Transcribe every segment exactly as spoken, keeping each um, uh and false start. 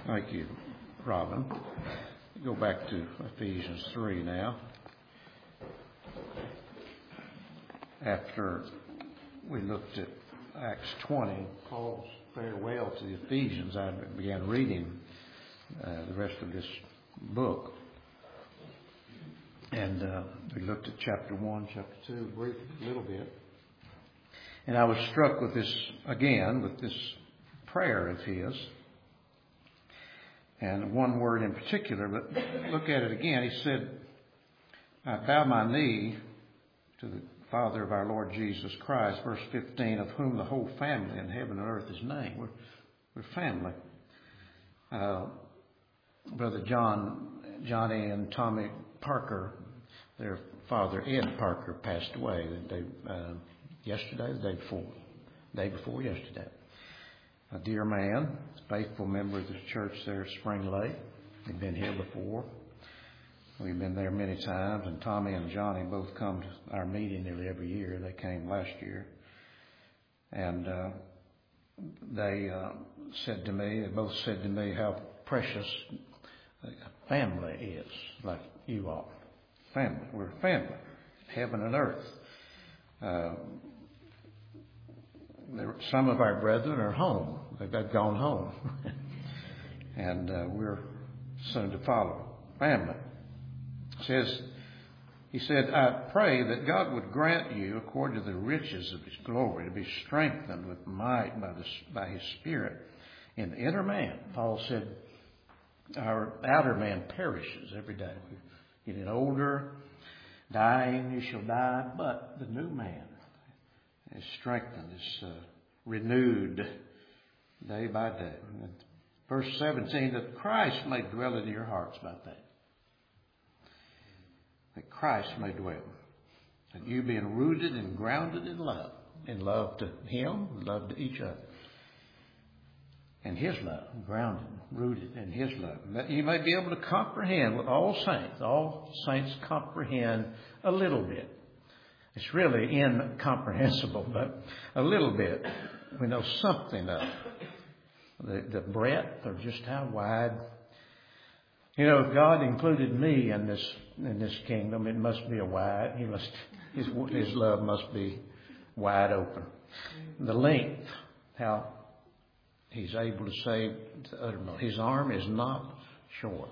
Thank you, Robin. Go back to Ephesians three now. After we looked at Acts twenty, Paul's farewell to the Ephesians, I began reading uh, the rest of this book. And uh, we looked at chapter one, chapter two, briefly, a little bit. And I was struck with this, again, with this prayer of his. And one word in particular, but look at it again. He said, I bow my knee to the Father of our Lord Jesus Christ, verse fifteen, of whom the whole family in heaven and earth is named. We're, we're family. Uh, Brother John, Johnny and Tommy Parker, their father Ed Parker passed away the day, uh, yesterday, the day before, the day before yesterday. A dear man, faithful member of the church there at Spring Lake. They've been here before. We've been there many times, and Tommy and Johnny both come to our meeting nearly every year. They came last year. And uh, they uh, said to me, they both said to me how precious family is, like you all. Family. We're a family. Heaven and earth. Uh, there, some of our brethren are home. They've gone home. and uh, we're soon to follow. Family. Says, he said, I pray that God would grant you, according to the riches of his glory, to be strengthened with might by, the, by his Spirit in the inner man. Paul said, our outer man perishes every day. We're getting older, dying, you shall die, but the new man is strengthened, is uh, renewed day by day. And verse seventeen, that Christ may dwell in your hearts. About that. That Christ may dwell. That you being rooted and grounded in love. In love to him, love to each other. And his love, grounded, rooted in his love. That you may be able to comprehend with all saints. All saints comprehend a little bit. It's really incomprehensible, but a little bit. We know something of the, the breadth, or just how wide. You know, if God included me in this in this kingdom, it must be a wide. He must his his love must be wide open. The length, how he's able to save the uttermost. His arm is not short.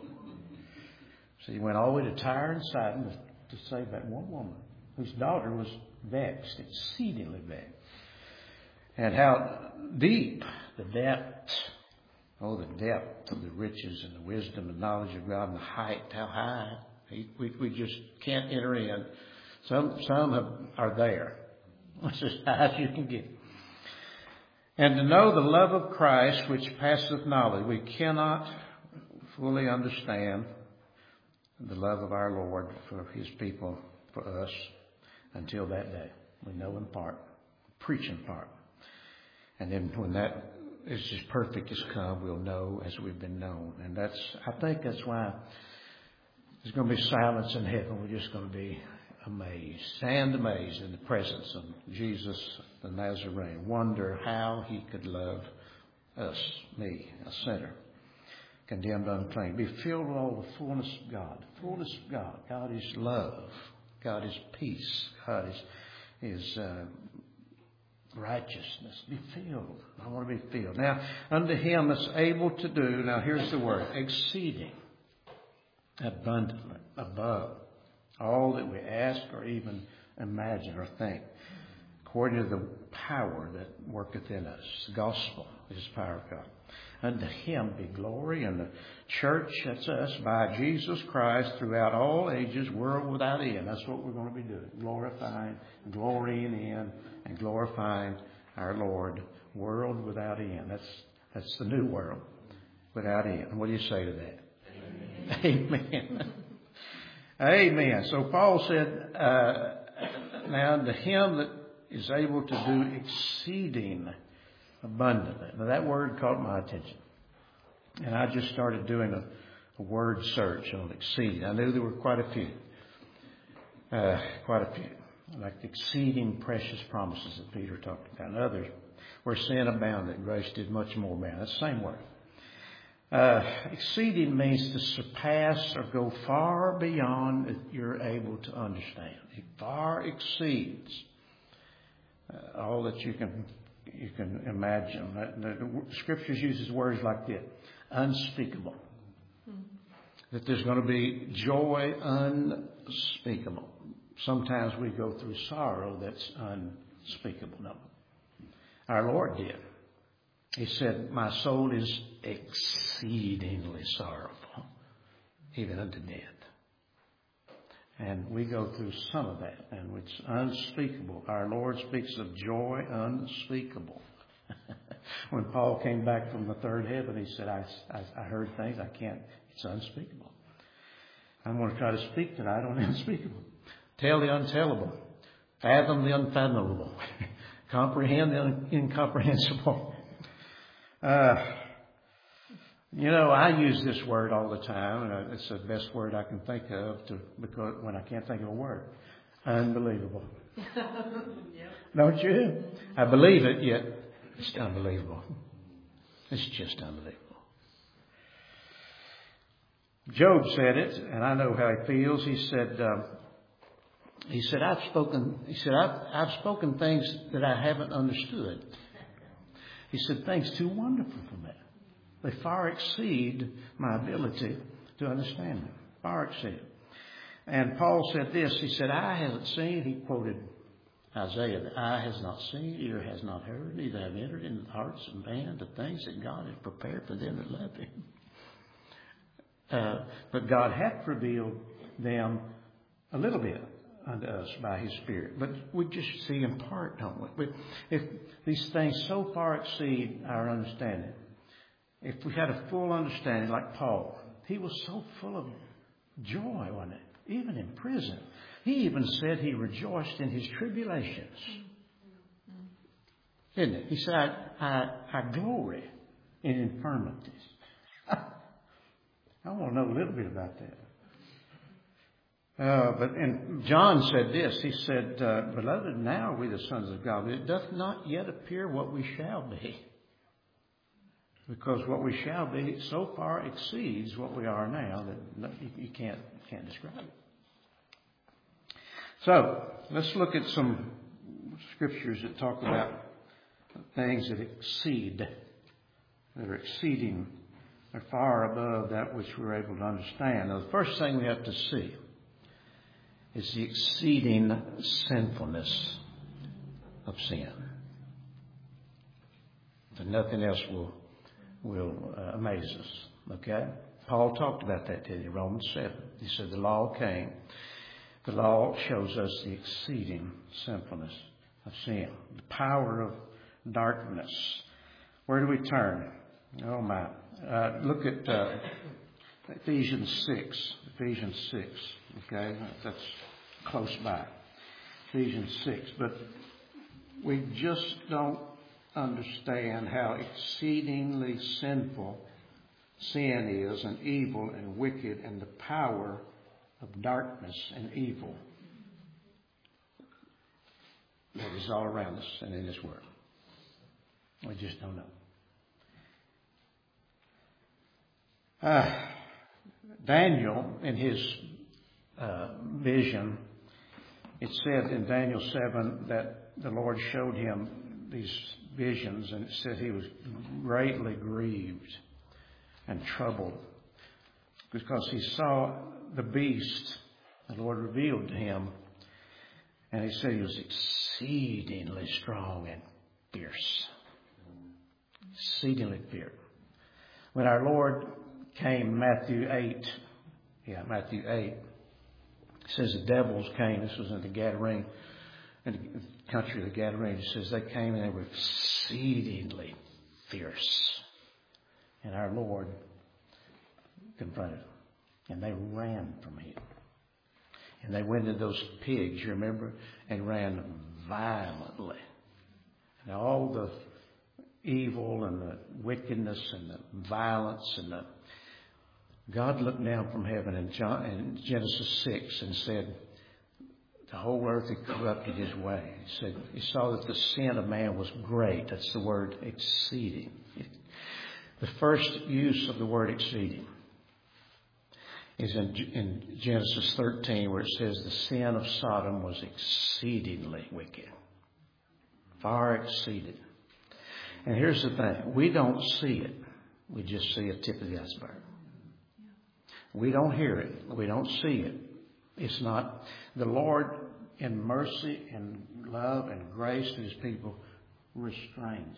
So he went all the way to Tyre and Sidon to, to save that one woman whose daughter was vexed, exceedingly vexed. And how deep the depth. Oh, the depth of the riches and the wisdom and knowledge of God, and the height, how high. We, we just can't enter in. Some some have, are there. It's as high as you can get. And to know the love of Christ, which passeth knowledge. We cannot fully understand the love of our Lord for his people, for us, until that day. We know in part, preach in part. And then when that is as perfect as come, we'll know as we've been known. And that's, I think that's why there's going to be silence in heaven. We're just going to be amazed, stand amazed in the presence of Jesus the Nazarene. Wonder how he could love us, me, a sinner, condemned, unclean. Be filled with all the fullness of God. The fullness of God. God is love. God is peace. God is, is uh, righteousness. Be filled. I want to be filled. Now, unto him that's able to do, now here's the word, exceeding, abundantly, above all that we ask or even imagine or think, according to the power that worketh in us. The gospel is the power of God. Unto him be glory in the church, that's us, by Jesus Christ throughout all ages, world without end. That's what we're going to be doing. Glorifying, glorying in, and glorifying our Lord, world without end. That's that's the new world without end. What do you say to that? Amen. Amen. Amen. So Paul said, uh, now to him that is able to do exceeding abundantly. Now that word caught my attention. And I just started doing a, a word search on exceeding. I knew there were quite a few. Uh, quite a few. Like the exceeding precious promises that Peter talked about. And others, where sin abounded, grace did much more abound. That's the same word. Uh, exceeding means to surpass or go far beyond that you're able to understand. It far exceeds uh, all that you can you can imagine. The, the Scriptures uses words like this: unspeakable. Mm-hmm. That there's going to be joy unspeakable. Sometimes we go through sorrow that's unspeakable. No, our Lord did. He said, "My soul is exceedingly sorrowful, even unto death." And we go through some of that, and it's unspeakable. Our Lord speaks of joy unspeakable. When Paul came back from the third heaven, he said, I, I, I heard things I can't, it's unspeakable. I'm going to try to speak tonight on the unspeakable. Tell the untellable. Fathom the unfathomable. Comprehend the incomprehensible. Uh, you know, I use this word all the time, and it's the best word I can think of to, because when I can't think of a word. Unbelievable. Yep. Don't you? I believe it, yet it's unbelievable. It's just unbelievable. Job said it, and I know how he feels. He said, um, he said, I've spoken, he said, I've, I've spoken things that I haven't understood. He said, things too wonderful for me. They far exceed my ability to understand them. Far exceed. And Paul said this. He said, eye hasn't seen. He quoted Isaiah. The eye has not seen, ear has not heard, neither have entered into the hearts of man the things that God has prepared for them that love Him. Uh, but God hath revealed them a little bit unto us by His Spirit. But we just see in part, don't we? But if these things so far exceed our understanding, if we had a full understanding like Paul, he was so full of joy, wasn't it? Even in prison. He even said he rejoiced in his tribulations. Didn't it? He said, I, I, I glory in infirmities. I want to know a little bit about that. Uh, but and John said this. He said, uh, beloved, now are we the sons of God. It doth not yet appear what we shall be. Because what we shall be so far exceeds what we are now that you, you can't can't describe it. So let's look at some scriptures that talk about things that exceed, that are exceeding, are far above that which we're able to understand. Now, the first thing we have to see is the exceeding sinfulness of sin. And nothing else will will uh, amaze us. Okay? Paul talked about that in Romans seven. He said the law came. The law shows us the exceeding sinfulness of sin. The power of darkness. Where do we turn? Oh my. Uh, look at uh, Ephesians six. Ephesians six. Okay? That's close by. Ephesians six. But we just don't understand how exceedingly sinful sin is, and evil and wicked, and the power of darkness and evil that is all around us and in this world. We just don't know. Uh, Daniel, in his uh, vision, it said in Daniel seven that the Lord showed him these visions, and it said he was greatly grieved and troubled because he saw the beast the Lord revealed to him, and he said he was exceedingly strong and fierce. Exceedingly fierce. When our Lord came, Matthew eight, yeah, Matthew eight, it says the devils came. This was in the Gadarene, in the country of the Gadarenes. It says they came and they were exceedingly fierce. And our Lord confronted them. And they ran from him. And they went into those pigs, you remember, and ran violently. And all the evil and the wickedness and the violence and the... God looked down from heaven in, John, in Genesis six and said, the whole earth had corrupted his way. He said, he saw that the sin of man was great. That's the word exceeding. The first use of the word exceeding is in, in Genesis thirteen, where it says the sin of Sodom was exceedingly wicked. Far exceeded. And here's the thing. We don't see it. We just see a tip of the iceberg. We don't hear it. We don't see it. It's not. The Lord, in mercy and love and grace to His people, restrains.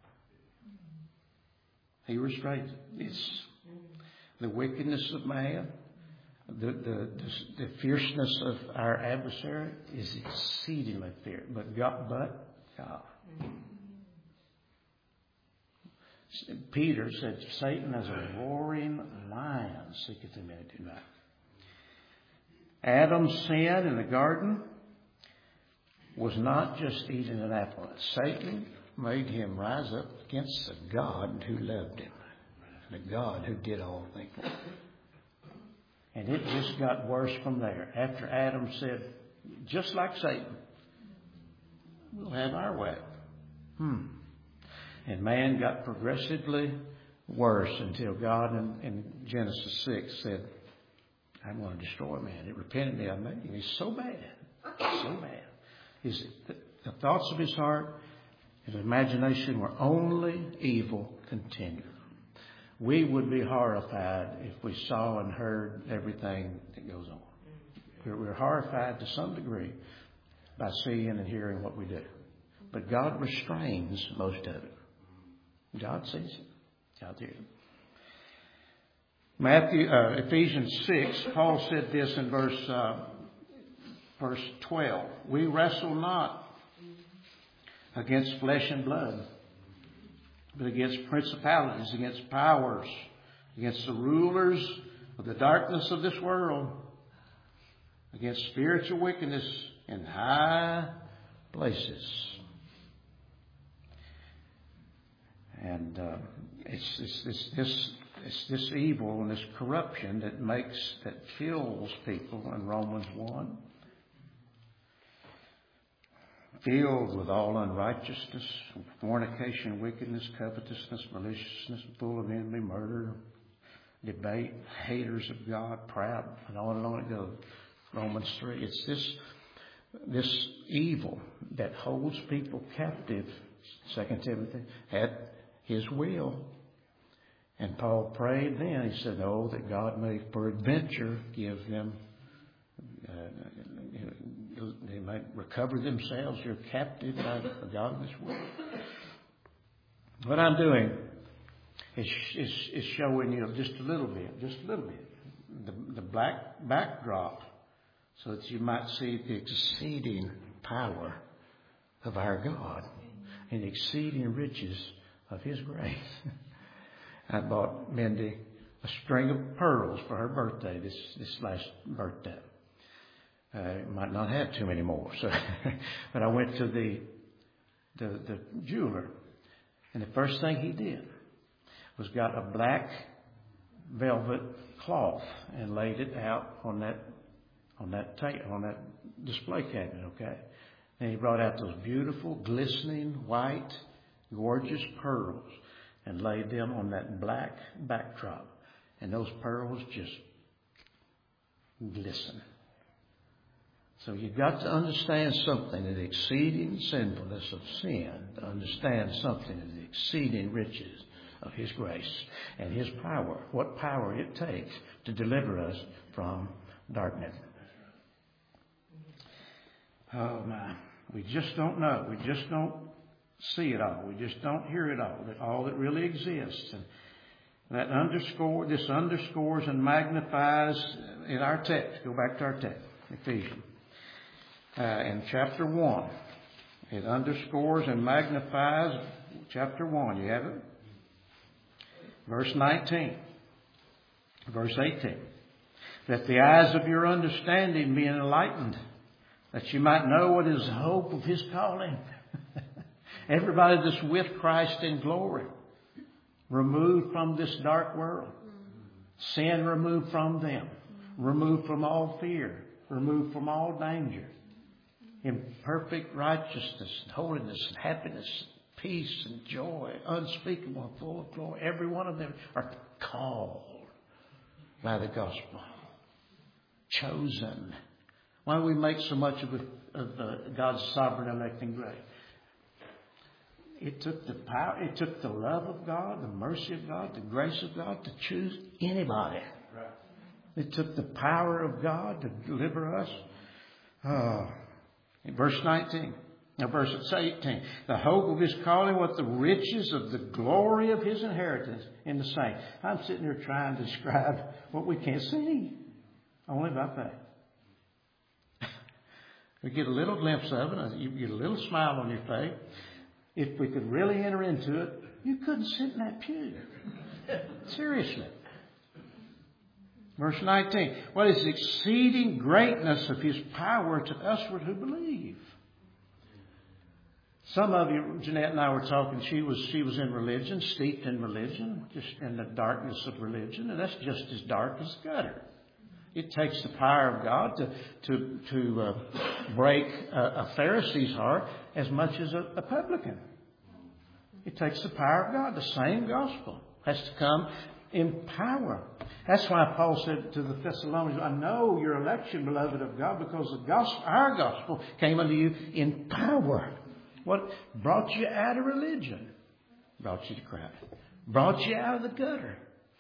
He restrains. It's the wickedness of man, the, the, the, the fierceness of our adversary is exceedingly fierce. But God, but God. Peter said, Satan as a roaring lion seeketh him to devour. Adam's sin in the garden was not just eating an apple. Satan made him rise up against the God who loved him, the God who did all things. And it just got worse from there. After Adam said, just like Satan, we'll have our way. Hmm. And man got progressively worse until God in, in Genesis six said, I'm going to destroy man. It repented me. I made him. He's so bad. So bad. His, the, the thoughts of his heart, his imagination were only evil continually. We would be horrified if we saw and heard everything that goes on. We're, we're horrified to some degree by seeing and hearing what we do. But God restrains most of it. God sees it. God hears it. Matthew, uh, Ephesians six, Paul said this in verse uh, verse twelve. We wrestle not against flesh and blood, but against principalities, against powers, against the rulers of the darkness of this world, against spiritual wickedness in high places. And uh, it's, it's, it's this it's this evil and this corruption that makes that fills people in Romans one, filled with all unrighteousness, fornication, wickedness, covetousness, maliciousness, full of envy, murder, debate, haters of God, proud, and on and on it goes. Romans three. It's this this evil that holds people captive. Second Timothy at His will. And Paul prayed then. He said, "Oh, that God may peradventure give them, uh, they might recover themselves. You're captive by the God of this world." What I'm doing is, is, is showing you just a little bit, just a little bit, the, the black backdrop, so that you might see the exceeding power of our God and the exceeding riches of His grace. I bought Mindy a string of pearls for her birthday, this this last birthday. I might not have too many more, so but I went to the, the the jeweler, and the first thing he did was got a black velvet cloth and laid it out on that on that ta- on that display cabinet. Okay, and he brought out those beautiful, glistening, white, gorgeous pearls and laid them on that black backdrop. And those pearls just glisten. So you've got to understand something of the exceeding sinfulness of sin, to understand something of the exceeding riches of His grace and His power. What power it takes to deliver us from darkness. Oh my, we just don't know. We just don't see it all. We just don't hear it all. That all that really exists. And that underscore, this underscores and magnifies in our text. Go back to our text, Ephesians. Uh, in chapter one, it underscores and magnifies chapter one. You have it? Verse nineteen. Verse eighteen. That the eyes of your understanding be enlightened, that you might know what is the hope of His calling. Everybody that's with Christ in glory, removed from this dark world, sin removed from them, removed from all fear, removed from all danger, in perfect righteousness, holiness, happiness, peace and joy, unspeakable and full of glory. Every one of them are called by the gospel. Chosen. Why do we make so much of, of uh, God's sovereign electing grace? It took the power, it took the love of God, the mercy of God, the grace of God to choose anybody. Right. It took the power of God to deliver us. Oh. In verse nineteen, now verse eighteen, the hope of his calling, what the riches of the glory of his inheritance in the saints. I'm sitting here trying to describe what we can't see, only by faith. We get a little glimpse of it, you get a little smile on your face. If we could really enter into it, you couldn't sit in that pew. Seriously. Verse nineteen. What is the exceeding greatness of his power to usward who believe? Some of you, Jeanette and I were talking, she was she was in religion, steeped in religion, just in the darkness of religion, and that's just as dark as gutter. It takes the power of God to to to uh, break a, a Pharisee's heart as much as a, a publican. It takes the power of God. The same gospel has to come in power. That's why Paul said to the Thessalonians, I know your election, beloved of God, because the gospel, our gospel came unto you in power. What brought you out of religion? Brought you to Christ. Brought you out of the gutter.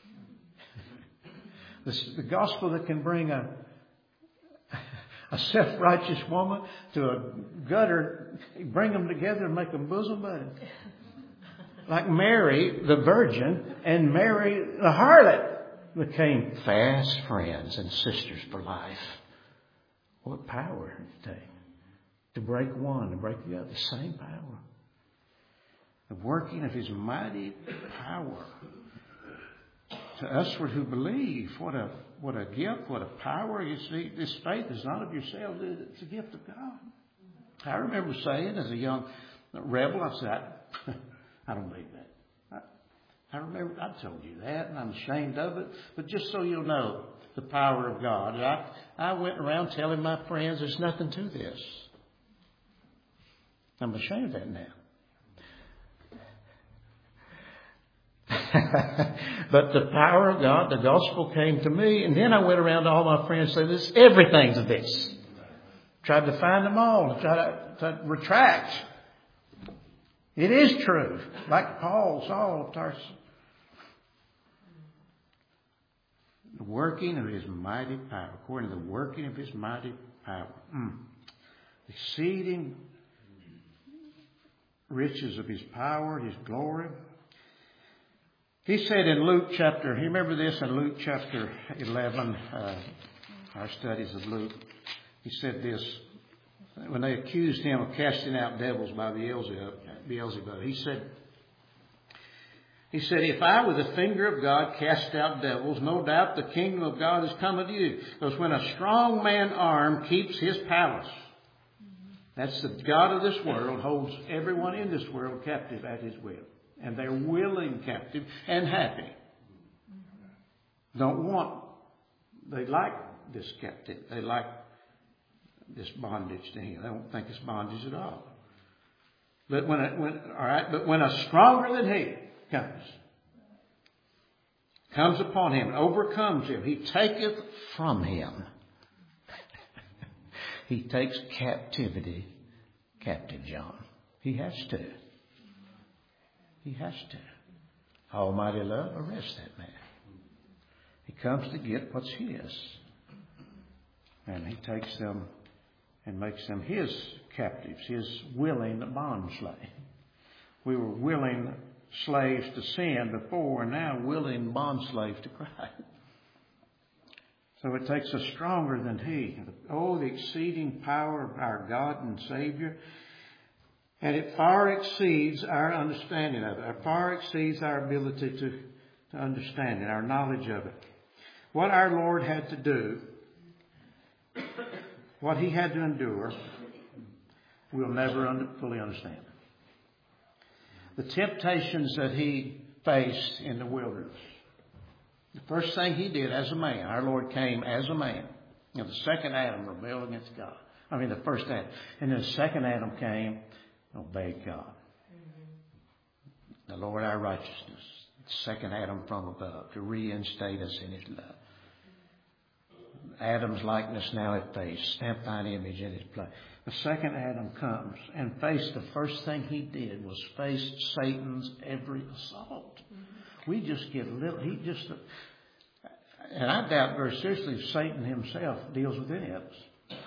This is the gospel that can bring a, a self-righteous woman to a gutter, bring them together and make them bosom buddies. Like Mary, the virgin, and Mary, the harlot, became fast friends and sisters for life. What power it takes to break one, to break the other. The same power. The working of his mighty power. To us who believe, what a what a gift, what a power. You see, this faith is not of yourselves, it's a gift of God. I remember saying as a young rebel, I said, I, I don't believe that. I, I remember I told you that, and I'm ashamed of it. But just so you'll know the power of God, I, I went around telling my friends there's nothing to this. I'm ashamed of that now. But the power of God, the gospel came to me, and then I went around to all my friends and said, this, everything's of this. Tried to find them all, to try to, to retract. It is true, like Paul, Saul of Tarsus. The working of his mighty power, according to the working of his mighty power. Mm. Exceeding riches of his power, his glory. He said in Luke chapter, you remember this in Luke chapter eleven, uh, our studies of Luke. He said this, when they accused him of casting out devils by Beelzebub, Beelzebub he said, he said, if I with the finger of God cast out devils, no doubt the kingdom of God is coming to you. Because when a strong man armed keeps his palace, that's the God of this world, holds everyone in this world captive at his will. And they're willing captive and happy. Don't want, they like this captive. They like this bondage to him. They don't think it's bondage at all. But when, it, when all right, but when a stronger than he comes, comes upon him, and overcomes him, he taketh from him. He takes captivity captive, John. He has to. He has to. Almighty love arrests that man. He comes to get what's his. And he takes them and makes them his captives, his willing bond slave. We were willing slaves to sin before, and now willing bond slaves to Christ. So it takes us stronger than he. Oh, the exceeding power of our God and Savior. And it far exceeds our understanding of it. It far exceeds our ability to, to understand it, our knowledge of it. What our Lord had to do, what he had to endure, we'll never under, fully understand. The temptations that he faced in the wilderness. The first thing he did as a man, our Lord came as a man. You know, the second Adam rebelled against God. I mean, the first Adam. And then the second Adam came, obeyed God. the Lord our righteousness, the second Adam from above, to reinstate us in His love. Adam's likeness now effaced, stamp thine image in His place. The second Adam comes and faced, the first thing he did was face Satan's every assault. We just get a little, he just, and I doubt very seriously if Satan himself deals with any of us.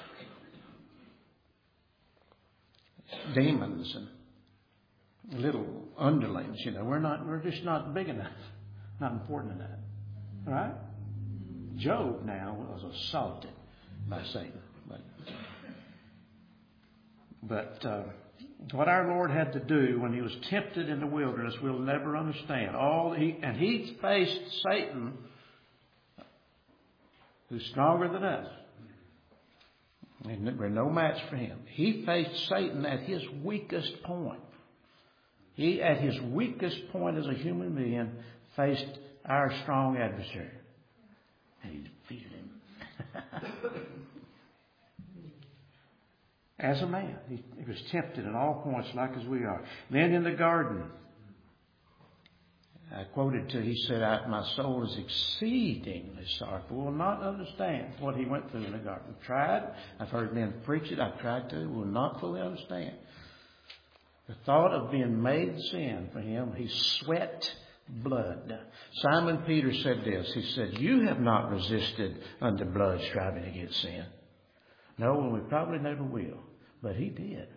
Demons and little underlings, you know, we're not, we're just not big enough, not important enough. All right? Job now was assaulted by Satan. But, but uh, what our Lord had to do when He was tempted in the wilderness, we'll never understand. All he and He faced Satan, who's stronger than us. And we're no match for him. He faced Satan at his weakest point. He, at his weakest point as a human being, faced our strong adversary. And He defeated him. As a man, he, he was tempted in all points like as we are. Then in the garden, I quoted to, he said, I, my soul is exceedingly sorrowful. Will not understand what he went through in the garden. I've tried. I've heard men preach it. I've tried to. Will not fully understand. The thought of being made sin for him, he sweat blood. Simon Peter said this. He said, you have not resisted unto blood striving against sin. No, and we probably never will. But he did.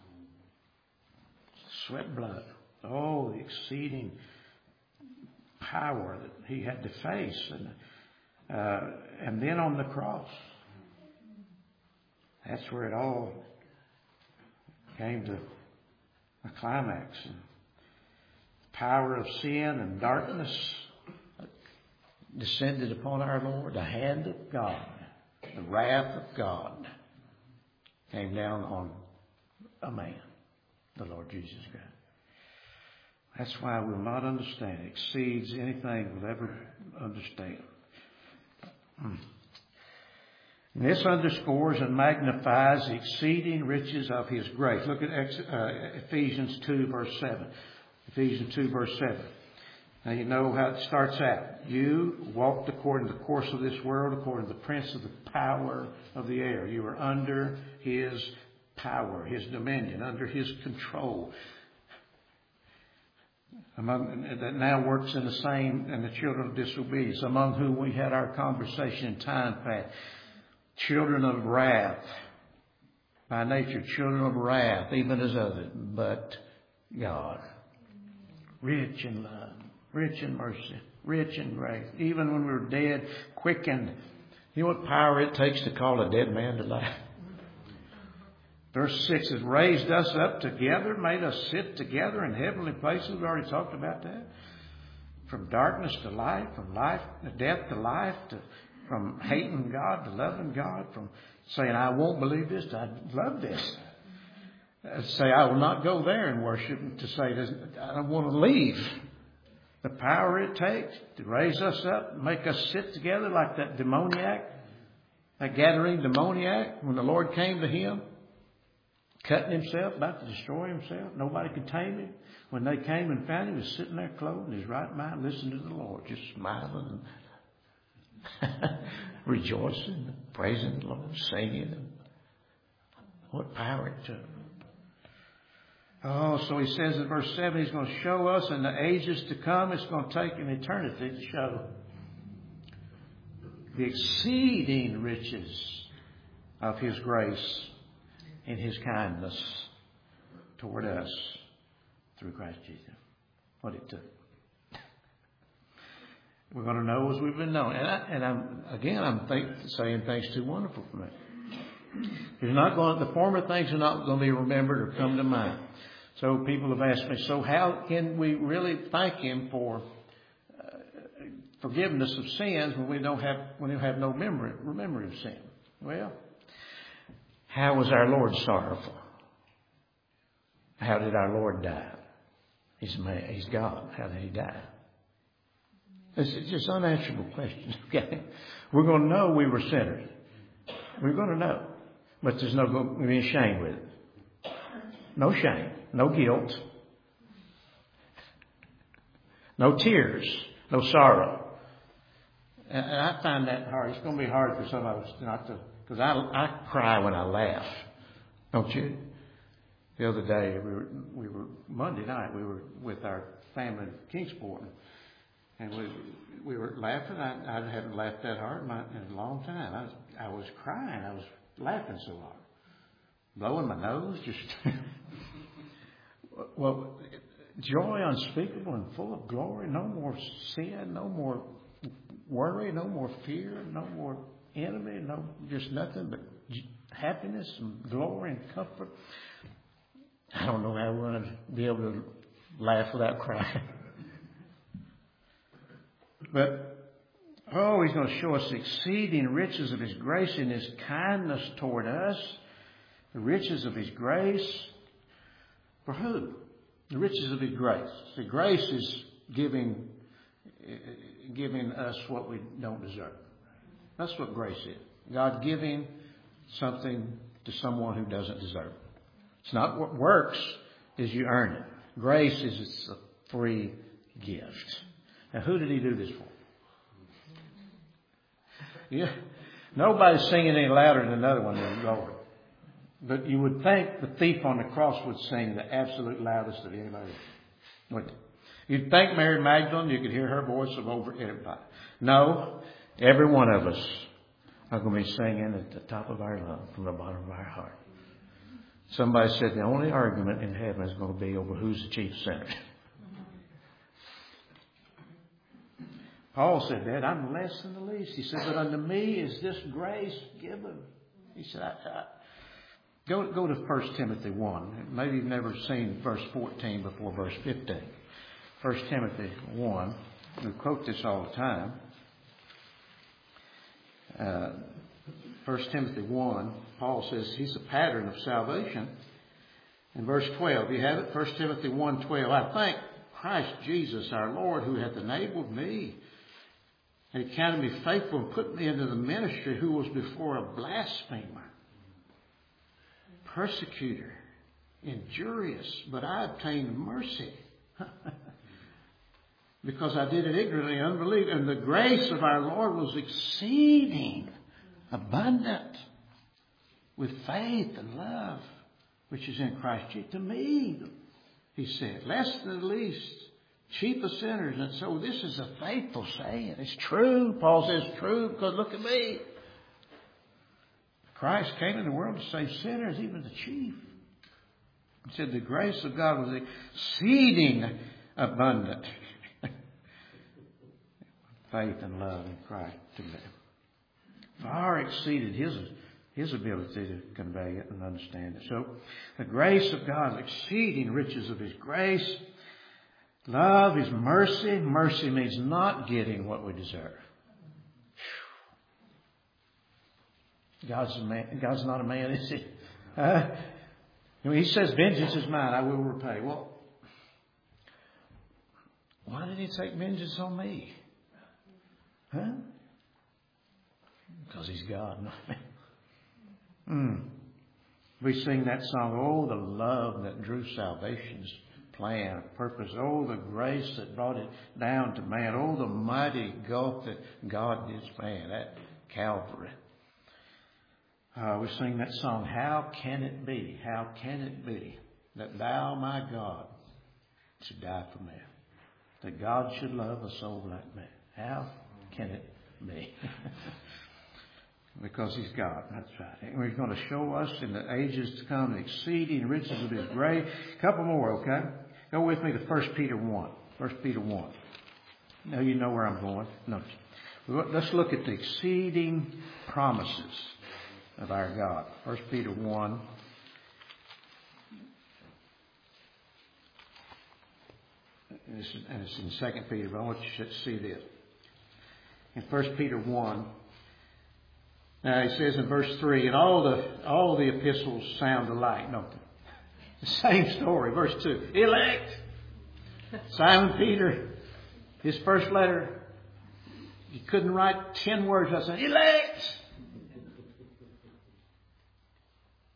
Sweat blood. Oh, the exceeding power that he had to face. And, uh, and then on the cross, that's where it all came to a climax. And the power of sin and darkness descended upon our Lord. The hand of God, the wrath of God came down on a man, the Lord Jesus Christ. That's why we'll not understand. It exceeds anything we'll ever understand. And this underscores and magnifies the exceeding riches of His grace. Look at Ephesians two, verse seven. Ephesians two, verse seven. Now you know how it starts out. You walked according to the course of this world, according to the prince of the power of the air. You were under his power, his dominion, under his control. Among, that now works in the same, in the children of disobedience, among whom we had our conversation in time past. Children of wrath, by nature, children of wrath, even as others, but God, rich in love, rich in mercy, rich in grace. Even when we were dead, quickened. You know what power it takes to call a dead man to life? Verse six has raised us up together, made us sit together in heavenly places. We've already talked about that. From darkness to light, from life, death to life, to, from hating God to loving God, from saying, I won't believe this, to I love this. Uh, say, I will not go there and worship, to say, I don't want to leave. The power it takes to raise us up, make us sit together like that demoniac, that gathering demoniac, when the Lord came to him, cutting himself, about to destroy himself. Nobody could tame him. When they came and found him, he was sitting there clothed in his right mind, listening to the Lord, just smiling and rejoicing, praising the Lord, singing. What power it took. Oh, so he says in verse seven, he's going to show us in the ages to come. It's going to take an eternity to show the exceeding riches of His grace in His kindness toward us through Christ Jesus. What it took. We're going to know as we've been known. And, I, and I'm, again, I'm think, saying things too wonderful for me. There's not going, the former things are not going to be remembered or come to mind. So people have asked me, so how can we really thank Him for uh, forgiveness of sins when we don't have, when we have no memory, memory of sin? Well, how was our Lord sorrowful? How did our Lord die? He's man, He's God. How did He die? It's just unanswerable questions. Okay, we're going to know we were sinners. We're going to know, but there's no going to be shame with it. No shame, no guilt. No tears. No sorrow. And I find that hard. It's going to be hard for some of us not to, because I, I cry when I laugh. Don't you? The other day, we were, we were, Monday night, we were with our family in Kingsport, and we we were laughing. I, I hadn't laughed that hard in, my, in a long time. I was, I was crying. I was laughing so hard. Blowing my nose, just... well, joy unspeakable and full of glory. No more sin, no more worry, no more fear, no more enemy, no, just nothing but happiness and glory and comfort. I don't know how we're going to be able to laugh without crying. But, oh, He's going to show us the exceeding riches of His grace and His kindness toward us. The riches of His grace. For who? The riches of His grace. The grace is giving, giving us what we don't deserve. That's what grace is. God giving something to someone who doesn't deserve it. It's not what works, is you earn it. Grace is it's a free gift. Now, who did He do this for? Yeah, nobody's singing any louder than another one than Lord. But you would think the thief on the cross would sing the absolute loudest of anybody. Wouldn't you? You'd think Mary Magdalene, you could hear her voice of over everybody. No, every one of us are going to be singing at the top of our lungs from the bottom of our heart. Somebody said the only argument in heaven is going to be over who's the chief sinner. Paul said that. I'm less than the least. He said, but unto me is this grace given. He said, I, I, go, go to First Timothy one. Maybe you've never seen verse fourteen before verse fifteen. First Timothy one. We quote this all the time. Uh, First Timothy one, Paul says he's a pattern of salvation. In verse twelve, you have it, First Timothy one twelve. I thank Christ Jesus our Lord, who hath enabled me and counted me faithful and put me into the ministry, who was before a blasphemer, persecutor, injurious, but I obtained mercy. Because I did it ignorantly, unbelief. And the grace of our Lord was exceeding abundant with faith and love, which is in Christ Jesus. To me, he said, less than the least, chief of sinners. And so this is a faithful saying. It's true. Paul says true because look at me. Christ came in the world to save sinners, even the chief. He said the grace of God was exceeding abundant. Faith and love in Christ to me. Far exceeded his, his ability to convey it and understand it. So the grace of God, exceeding riches of His grace. Love is mercy. Mercy means not getting what we deserve. God's a man. God's not a man, is He? Uh, he says, vengeance is mine, I will repay. Well, why did He take vengeance on me? Huh? Because He's God, not me. Mm. We sing that song, oh, the love that drew salvation's plan, purpose. Oh, the grace that brought it down to man. Oh, the mighty gulf that God did span at Calvary. Uh, we sing that song, how can it be, how can it be that thou, my God, should die for me? That God should love a soul like me. How can it be? Because He's God. That's right. And He's going to show us in the ages to come the exceeding riches of His grace. A couple more, okay? Go with me to First Peter one. First Peter one. Now you know where I'm going. No. Let's look at the exceeding promises of our God. First Peter one. And it's, and it's in Second Peter, but I want you to see this. In First Peter one, now he says in verse three, and all the all the epistles sound alike, don't they? The same story. Verse two, elect. Simon Peter, his first letter, he couldn't write ten words without saying, elect.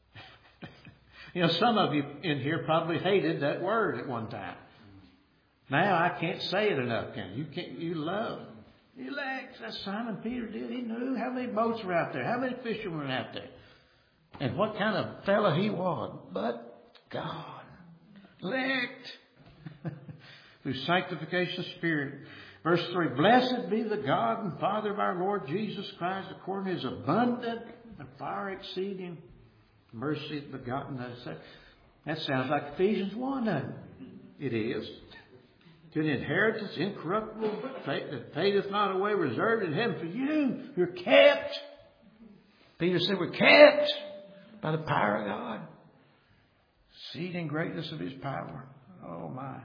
You know, some of you in here probably hated that word at one time. Now I can't say it enough, can you? You can't. You love elect. That's Simon Peter did. He knew how many boats were out there, how many fishermen were out there, and what kind of fellow he was. But God, elect through sanctification of spirit. Verse three, blessed be the God and Father of our Lord Jesus Christ, according to His abundant and far exceeding mercy begotten us. That sounds like Ephesians one, doesn't it? It is. To an inheritance incorruptible, that fadeth not away, reserved in heaven for you. You're kept. Peter said we're kept by the power of God. Exceeding greatness of His power. Oh my.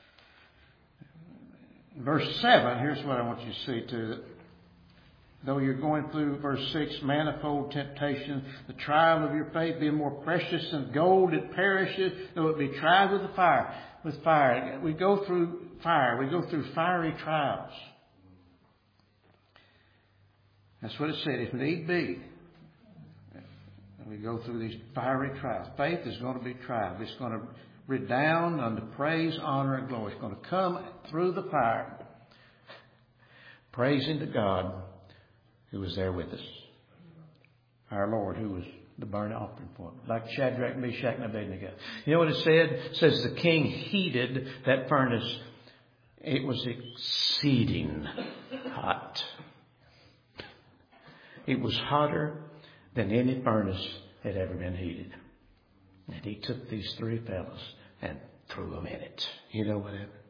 Verse seven, here's what I want you to see too. Though you're going through, verse six, manifold temptation, the trial of your faith being more precious than gold that perishes, though it be tried with the fire. With fire. We go through fire. We go through fiery trials. That's what it said. If need be, we go through these fiery trials. Faith is going to be tried. It's going to redound unto praise, honor, and glory. It's going to come through the fire. Praising to God who was there with us. Our Lord who was the burnt offering for it. Like Shadrach, Meshach, and Abednego. You know what it said? It says the king heated that furnace. It was exceeding hot. It was hotter than any furnace had ever been heated. And he took these three fellows and threw them in it. You know what happened?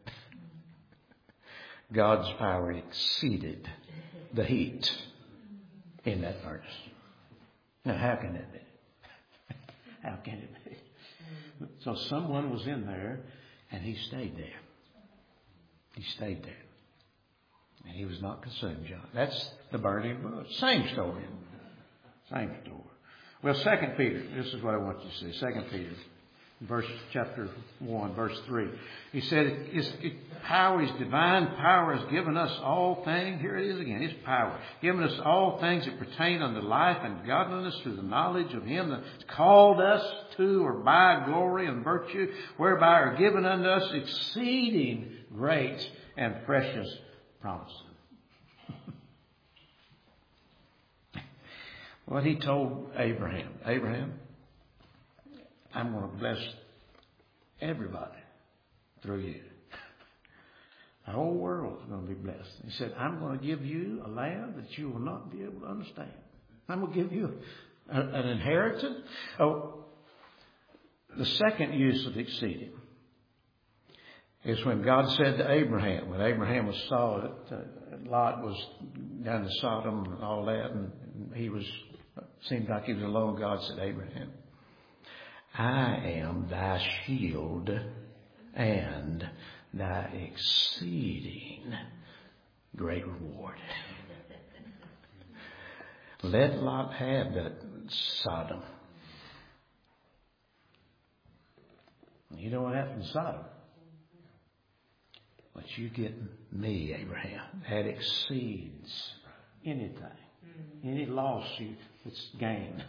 God's power exceeded the heat in that furnace. Now, how can that be? How can it be? So someone was in there and he stayed there. He stayed there. And he was not consumed, John. That's the burning bush. Same story. Same story. Well, Second Peter. This is what I want you to see. Second Peter. Verse chapter one, verse three. He said, His power, His divine power has given us all things. Here it is again. His power. Given us all things that pertain unto life and godliness through the knowledge of Him that called us to or by glory and virtue, whereby are given unto us exceeding great and precious promises. What He told Abraham. Abraham, I'm going to bless everybody through you. The whole world is going to be blessed. He said, I'm going to give you a land that you will not be able to understand. I'm going to give you a, an inheritance. Oh, the second use of exceeding is when God said to Abraham, when Abraham was saw that uh, Lot was down to Sodom and all that, and he was, seemed like he was alone, God said, Abraham, I am thy shield and thy exceeding great reward. Let Lot have that Sodom. You know what happened to Sodom? But you get me, Abraham. That exceeds anything. Any loss you, it's gain.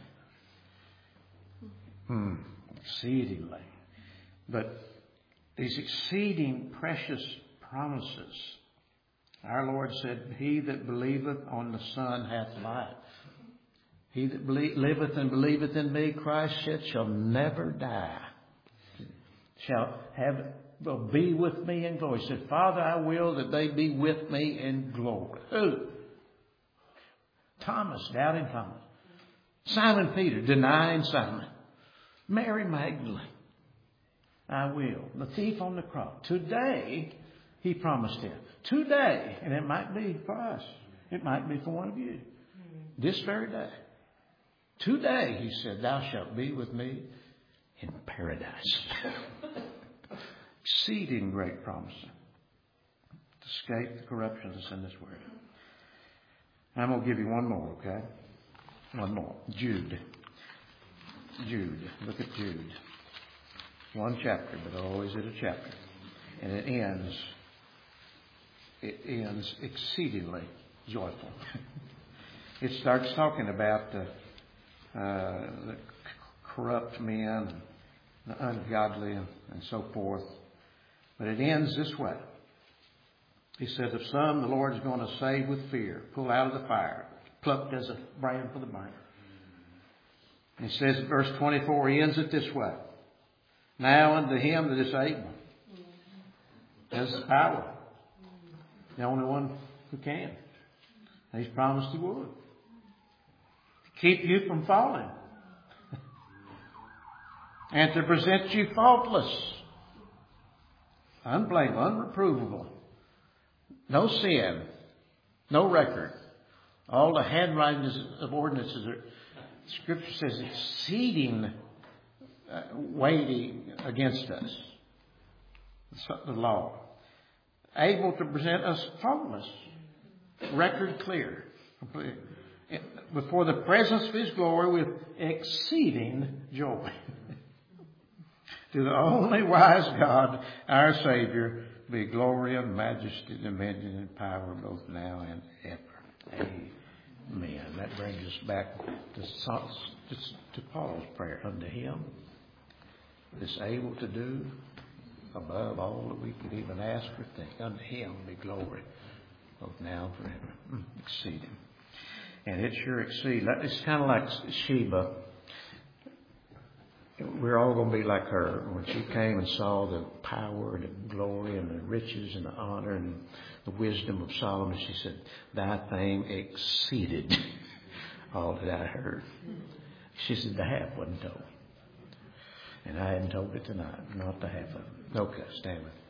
Hmm. Exceedingly. But these exceeding precious promises. Our Lord said, He that believeth on the Son hath life. He that believe, liveth and believeth in me, Christ said, shall never die. Shall have will be with me in glory. He said, Father, I will that they be with me in glory. Who? Thomas, doubting Thomas. Simon Peter, denying Simon. Mary Magdalene. I will. The thief on the cross. Today, He promised him. Today, and it might be for us. It might be for one of you. This very day. Today, He said, thou shalt be with me in paradise. Exceeding great promise. To escape the corruption that's in this world. I'm going to give you one more, okay? One more. Jude. Jude. Look at Jude. One chapter, but always in a chapter. And it ends, it ends exceedingly joyful. It starts talking about the, uh, the corrupt men, and the ungodly, and, and so forth. But it ends this way. He said, of some the Lord is going to save with fear, pull out of the fire, plucked as a brand for the burner. And he says in verse twenty-four, he ends it this way. Now unto him that is able, has the power, the only one who can. And he's promised he would. To keep you from falling. And to present you faultless, unblameable, unreprovable. No sin, no record. All the handwritings of ordinances are, Scripture says, exceeding uh, weighty against us. The law. Able to present us faultless, record clear, before the presence of His glory with exceeding joy. To the only wise God, our Savior, be glory and majesty, dominion and power both now and ever. Amen. That brings us back to, to Paul's prayer. Unto Him that's able to do above all that we could even ask or think. Unto Him be glory both now and forever. Exceeding. And it sure exceeds. It's kind of like Sheba. We're all going to be like her. When she came and saw the power and the glory and the riches and the honor and the wisdom of Solomon, she said, thy fame exceeded all that I heard. She said, the half wasn't told. And I hadn't told it tonight, not the half of it. Okay, stand with me.